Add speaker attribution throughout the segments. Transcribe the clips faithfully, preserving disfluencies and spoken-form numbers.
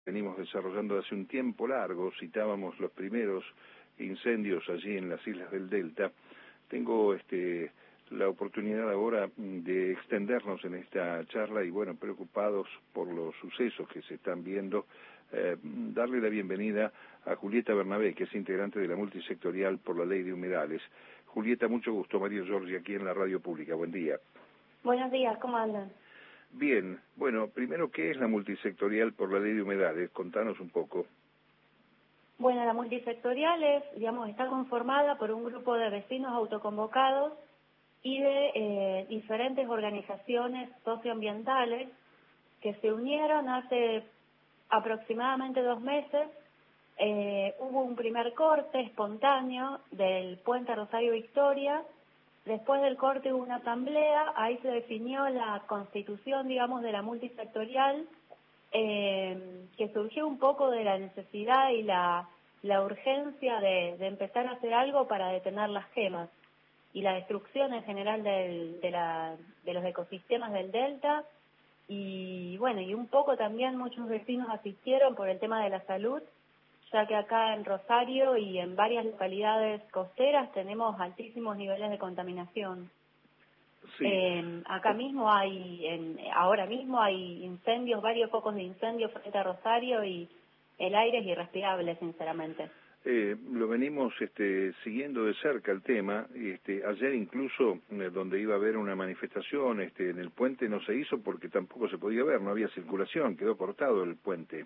Speaker 1: venimos desarrollando hace un tiempo largo, citábamos los primeros incendios allí en las islas del Delta. Tengo este, la oportunidad ahora de extendernos en esta charla y, bueno, preocupados por los sucesos que se están viendo, eh, darle la bienvenida a Julieta Bernabé, que es integrante de la multisectorial por la ley de humedales. Julieta, mucho gusto. Mario Giorgi aquí en la radio pública. Buen día.
Speaker 2: Buenos días, ¿cómo andan?
Speaker 1: Bien, bueno, primero, ¿qué es la multisectorial por la ley de humedales? Contanos un poco.
Speaker 2: Bueno, la multisectorial es, digamos, está conformada por un grupo de vecinos autoconvocados y de eh, diferentes organizaciones socioambientales que se unieron hace aproximadamente dos meses. Eh, hubo un primer corte espontáneo del puente Rosario Victoria. Después del corte hubo una asamblea, ahí se definió la constitución, digamos, de la multisectorial, eh, que surgió un poco de la necesidad y la, la urgencia de, de empezar a hacer algo para detener las quemas y la destrucción en general del, de, la, de los ecosistemas del delta. Y bueno, y un poco también muchos vecinos asistieron por el tema de la salud, ya que acá en Rosario y en varias localidades costeras tenemos altísimos niveles de contaminación.
Speaker 1: Sí.
Speaker 2: Eh, acá mismo hay, en, ahora mismo hay incendios, varios focos de incendios frente a Rosario y el aire es irrespirable, sinceramente.
Speaker 1: Eh, lo venimos este, siguiendo de cerca el tema. Este, ayer incluso, eh, donde iba a haber una manifestación este, en el puente, no se hizo porque tampoco se podía ver, no había circulación, quedó cortado el puente.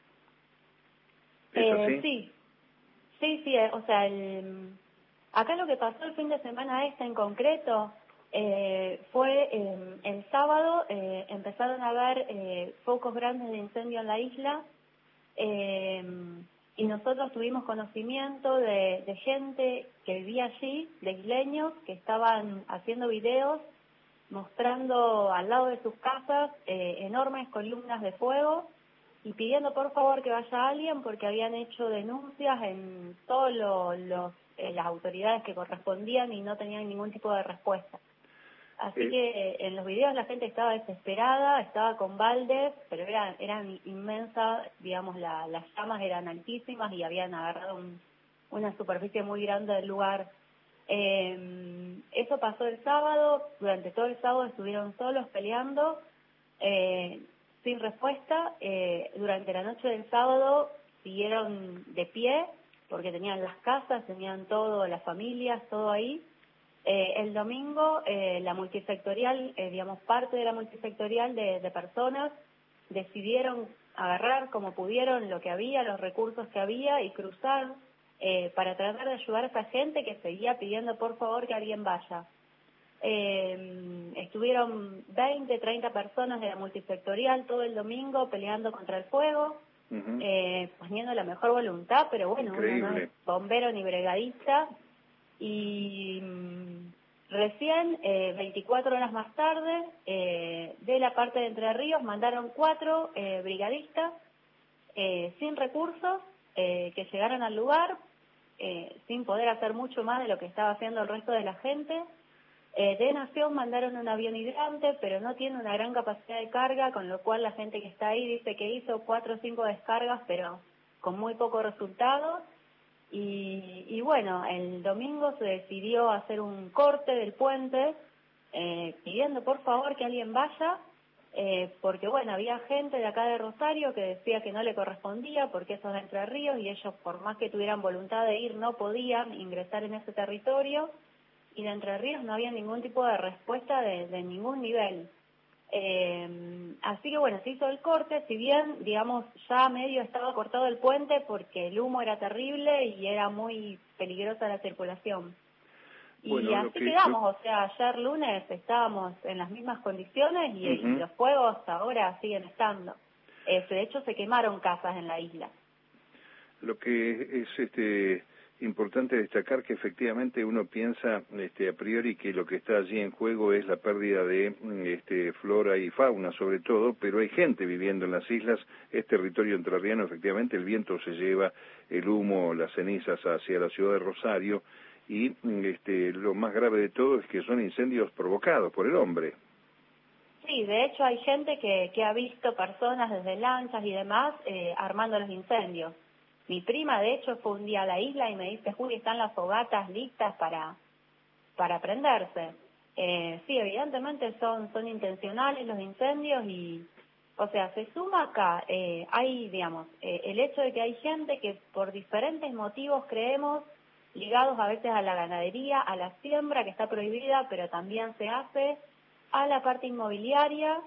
Speaker 1: ¿Es
Speaker 2: Eh,
Speaker 1: así?
Speaker 2: sí, sí, sí, eh, o sea, el, acá lo que pasó el fin de semana este en concreto eh, fue eh, el sábado eh, empezaron a haber eh, focos grandes de incendio en la isla eh, y nosotros tuvimos conocimiento de, de gente que vivía allí, de isleños, que estaban haciendo videos mostrando al lado de sus casas eh, enormes columnas de fuego y pidiendo por favor que vaya alguien porque habían hecho denuncias en todas lo, los, eh, las autoridades que correspondían y no tenían ningún tipo de respuesta. Así
Speaker 1: Eh,
Speaker 2: que eh, en los videos la gente estaba desesperada, estaba con baldes, pero eran, eran inmensas, digamos, la, las llamas eran altísimas y habían agarrado un, una superficie muy grande del lugar. Eh, eso pasó el sábado, durante todo el sábado estuvieron solos peleando, eh, sin respuesta. Eh, durante la noche del sábado siguieron de pie, porque tenían las casas, tenían todo, las familias, todo ahí. Eh, el domingo eh, la multisectorial, eh, digamos, parte de la multisectorial de, de personas decidieron agarrar como pudieron lo que había, los recursos que había y cruzar eh, para tratar de ayudar a esa gente que seguía pidiendo por favor que alguien vaya. Eh, estuvieron veinte, treinta personas de la multisectorial todo el domingo peleando contra el fuego,
Speaker 1: uh-huh.
Speaker 2: eh, poniendo la mejor voluntad, pero bueno,
Speaker 1: Increíble.
Speaker 2: uno no es bombero ni brigadista. Y mmm, recién, eh, veinticuatro horas más tarde, eh, de la parte de Entre Ríos mandaron cuatro eh, brigadistas eh, sin recursos eh, que llegaron al lugar, eh, sin poder hacer mucho más de lo que estaba haciendo el resto de la gente. Eh, de Nación mandaron un avión hidrante, pero no tiene una gran capacidad de carga, con lo cual la gente que está ahí dice que hizo cuatro o cinco descargas, pero con muy poco resultado. Y, y bueno, el domingo se decidió hacer un corte del puente, eh, pidiendo por favor que alguien vaya, eh, porque bueno, había gente de acá de Rosario que decía que no le correspondía porque eso es de Entre Ríos y ellos por más que tuvieran voluntad de ir no podían ingresar en ese territorio y de Entre Ríos no había ningún tipo de respuesta de, de ningún nivel. Eh, así que bueno, se hizo el corte, si bien, digamos, ya medio estaba cortado el puente porque el humo era terrible y era muy peligrosa la circulación.
Speaker 1: Bueno,
Speaker 2: Y
Speaker 1: lo
Speaker 2: así
Speaker 1: que,
Speaker 2: quedamos,
Speaker 1: lo...
Speaker 2: o sea, ayer lunes estábamos en las mismas condiciones y,
Speaker 1: Uh-huh.
Speaker 2: y los fuegos ahora siguen estando. Eh, de hecho, se quemaron casas en la isla.
Speaker 1: Lo que es este importante destacar que efectivamente uno piensa este, a priori que lo que está allí en juego es la pérdida de este, flora y fauna sobre todo, pero hay gente viviendo en las islas, es territorio entrerriano, efectivamente el viento se lleva el humo, las cenizas hacia la ciudad de Rosario y este, lo más grave de todo es que son incendios provocados por el hombre.
Speaker 2: Sí, de hecho hay gente que, que ha visto personas desde lanchas y demás eh, armando los incendios. Mi prima, de hecho, fue un día a la isla y me dice, Juli, están las fogatas listas para, para prenderse. Eh, sí, evidentemente son, son intencionales los incendios y, o sea, se suma acá, eh, hay, digamos, eh, el hecho de que hay gente que por diferentes motivos creemos, ligados a veces a la ganadería, a la siembra que está prohibida, pero también se hace, a la parte inmobiliaria,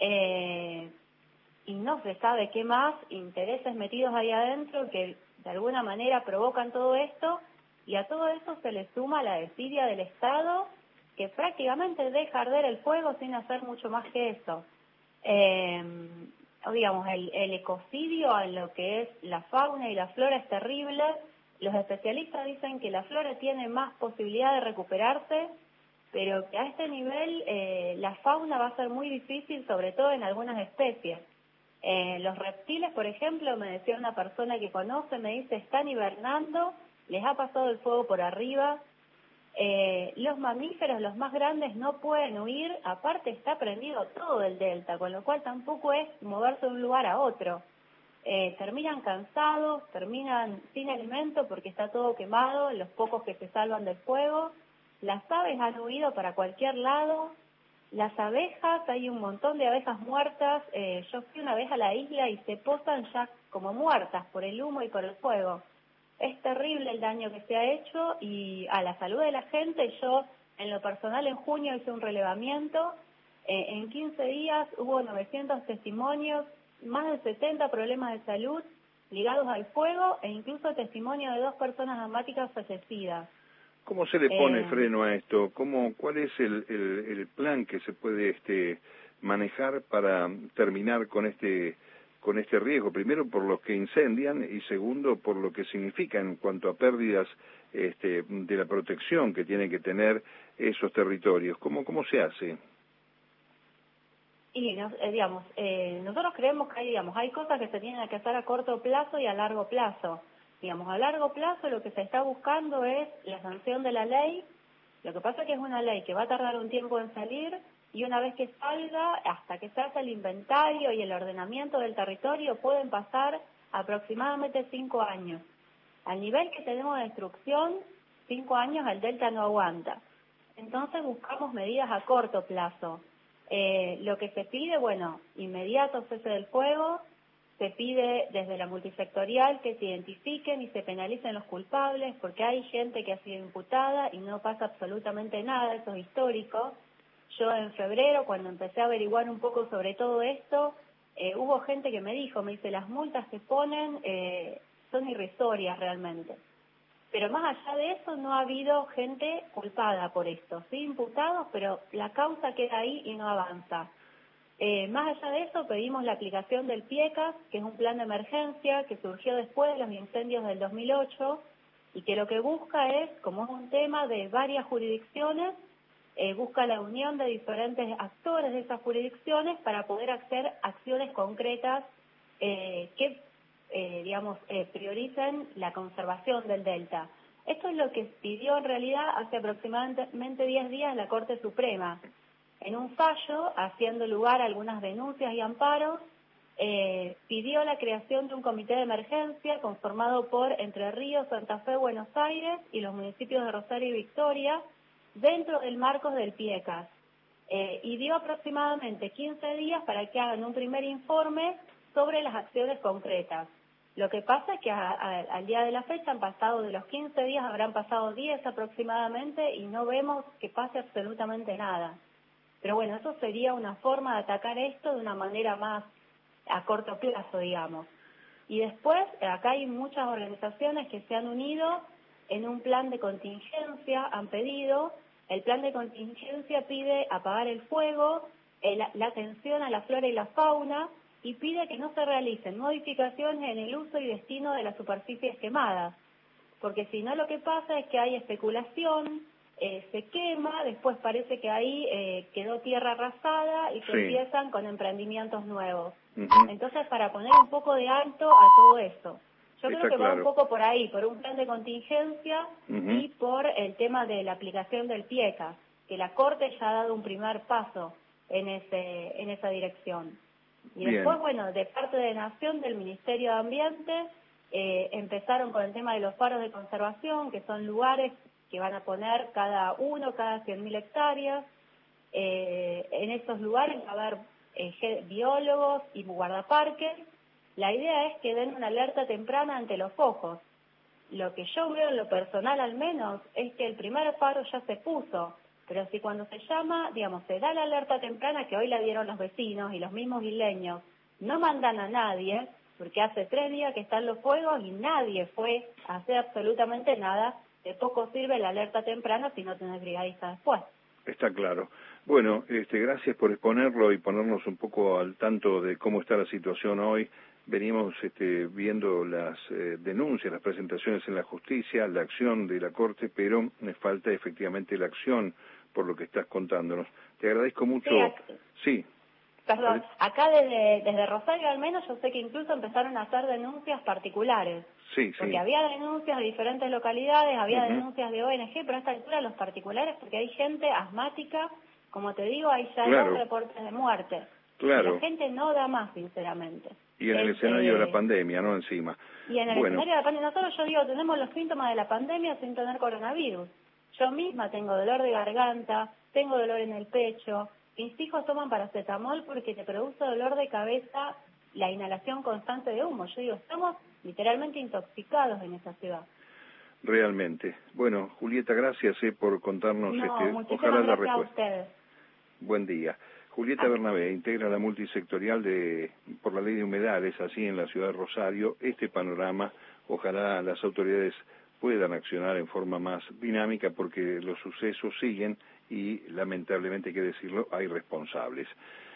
Speaker 2: eh, y no se sabe qué más, intereses metidos ahí adentro que de alguna manera provocan todo esto, y a todo eso se le suma la desidia del Estado, que prácticamente deja arder el fuego sin hacer mucho más que eso. Eh, digamos, el, el ecocidio en lo que es la fauna y la flora es terrible. Los especialistas dicen que la flora tiene más posibilidad de recuperarse, pero que a este nivel eh, la fauna va a ser muy difícil, sobre todo en algunas especies. Eh, los reptiles, por ejemplo, me decía una persona que conoce, me dice, están hibernando, les ha pasado el fuego por arriba. Eh, los mamíferos, los más grandes, no pueden huir, aparte está prendido todo el delta, con lo cual tampoco es moverse de un lugar a otro. Eh, terminan cansados, terminan sin alimento porque está todo quemado, los pocos que se salvan del fuego. Las aves han huido para cualquier lado. Las abejas, hay un montón de abejas muertas. Eh, yo fui una vez a la isla y se posan ya como muertas por el humo y por el fuego. Es terrible el daño que se ha hecho y a la salud de la gente. Yo, en lo personal, en junio hice un relevamiento. Eh, en quince días hubo novecientos testimonios, más de setenta problemas de salud ligados al fuego e incluso testimonio de dos personas asmáticas fallecidas.
Speaker 1: ¿Cómo se le pone
Speaker 2: Eh,
Speaker 1: freno a esto? ¿Cómo, ¿Cuál es el, el, el plan que se puede este, manejar para terminar con este, con este riesgo? Primero, por los que incendian y segundo, por lo que significa en cuanto a pérdidas este, de la protección que tienen que tener esos territorios. ¿Cómo, cómo se hace?
Speaker 2: Y, nos, eh, digamos, eh, nosotros creemos que hay, digamos, hay cosas que se tienen que hacer a corto plazo y a largo plazo. Digamos, a largo plazo lo que se está buscando es la sanción de la ley. Lo que pasa es que es una ley que va a tardar un tiempo en salir y una vez que salga, hasta que se hace el inventario y el ordenamiento del territorio, pueden pasar aproximadamente cinco años. Al nivel que tenemos de destrucción, cinco años el delta no aguanta. Entonces buscamos medidas a corto plazo. Eh, lo que se pide, bueno, inmediato cese del fuego. Se pide desde la multisectorial que se identifiquen y se penalicen los culpables, porque hay gente que ha sido imputada y no pasa absolutamente nada, eso es histórico. Yo en febrero, cuando empecé a averiguar un poco sobre todo esto, eh, hubo gente que me dijo, me dice, las multas que ponen eh, son irrisorias realmente. Pero más allá de eso no ha habido gente culpada por esto, sí imputados, pero la causa queda ahí y no avanza. Eh, más allá de eso, pedimos la aplicación del PIECAS, que es un plan de emergencia que surgió después de los incendios del dos mil ocho y que lo que busca es, como es un tema de varias jurisdicciones, eh, busca la unión de diferentes actores de esas jurisdicciones para poder hacer acciones concretas eh, que, eh, digamos, eh, prioricen la conservación del delta. Esto es lo que pidió en realidad hace aproximadamente diez días la Corte Suprema. En un fallo, haciendo lugar a algunas denuncias y amparos, eh, pidió la creación de un comité de emergencia conformado por Entre Ríos, Santa Fe, Buenos Aires y los municipios de Rosario y Victoria, dentro del marco del PIECAS. Eh, y dio aproximadamente quince días para que hagan un primer informe sobre las acciones concretas. Lo que pasa es que a, a, al día de la fecha han pasado de los quince días, habrán pasado diez aproximadamente y no vemos que pase absolutamente nada. Pero bueno, eso sería una forma de atacar esto de una manera más a corto plazo, digamos. Y después, acá hay muchas organizaciones que se han unido en un plan de contingencia, han pedido, el plan de contingencia pide apagar el fuego, el, la atención a la flora y la fauna, y pide que no se realicen modificaciones en el uso y destino de las superficies quemadas, porque si no lo que pasa es que hay especulación, Eh, se quema, después parece que ahí eh, quedó tierra arrasada y se
Speaker 1: Sí.
Speaker 2: empiezan con emprendimientos nuevos.
Speaker 1: Uh-huh.
Speaker 2: Entonces, para poner un poco de alto a todo eso, yo
Speaker 1: Está
Speaker 2: creo que
Speaker 1: claro.
Speaker 2: va un poco por ahí, por un plan de contingencia
Speaker 1: Uh-huh.
Speaker 2: y por el tema de la aplicación del PIECAS, que la Corte ya ha dado un primer paso. en ese en esa dirección. Y
Speaker 1: Bien.
Speaker 2: después, bueno, de parte de Nación, del Ministerio de Ambiente, eh, empezaron con el tema de los faros de conservación, que son lugares que van a poner cada uno, cada cien mil hectáreas. Eh, en esos lugares va a haber eh, biólogos y guardaparques. La idea es que den una alerta temprana ante los focos. Lo que yo veo en lo personal al menos es que el primer faro ya se puso, pero si cuando se llama, digamos, se da la alerta temprana que hoy la dieron los vecinos y los mismos isleños, no mandan a nadie, porque hace tres días que están los fuegos y nadie fue a hacer absolutamente nada, de poco sirve la alerta temprana si no tenés brigadista después.
Speaker 1: Está claro. Bueno, este, gracias por exponerlo y ponernos un poco al tanto de cómo está la situación hoy. Venimos este, viendo las eh, denuncias, las presentaciones en la justicia, la acción de la Corte, pero me falta efectivamente la acción por lo que estás contándonos. Te agradezco mucho.
Speaker 2: Sí. Acá,
Speaker 1: sí.
Speaker 2: Perdón, acá desde, desde Rosario al menos yo sé que incluso empezaron a hacer denuncias particulares.
Speaker 1: Sí, sí.
Speaker 2: Porque había denuncias de diferentes localidades, había
Speaker 1: Uh-huh.
Speaker 2: denuncias de O N G, pero a esta altura los particulares, porque hay gente asmática, como te digo, hay ya
Speaker 1: claro.
Speaker 2: dos reportes de muerte.
Speaker 1: Claro.
Speaker 2: Y la gente no da más, sinceramente.
Speaker 1: Y en el, el escenario eh, de la pandemia, ¿no? Encima.
Speaker 2: Y en el
Speaker 1: bueno.
Speaker 2: escenario de la pandemia, nosotros, yo digo, tenemos los síntomas de la pandemia sin tener coronavirus. Yo misma tengo dolor de garganta, tengo dolor en el pecho. Mis hijos toman paracetamol porque te produce dolor de cabeza la inhalación constante de humo. Yo digo, estamos literalmente intoxicados en esa ciudad.
Speaker 1: Realmente. Bueno, Julieta, gracias eh, por contarnos.
Speaker 2: No,
Speaker 1: este,
Speaker 2: muchísimas
Speaker 1: ojalá
Speaker 2: gracias
Speaker 1: la
Speaker 2: a ustedes.
Speaker 1: Buen día. Julieta
Speaker 2: Ah.
Speaker 1: Bernabé integra la multisectorial de por la ley de humedales, así en la ciudad de Rosario. Este panorama, ojalá las autoridades puedan accionar en forma más dinámica porque los sucesos siguen y, lamentablemente hay que decirlo, hay responsables.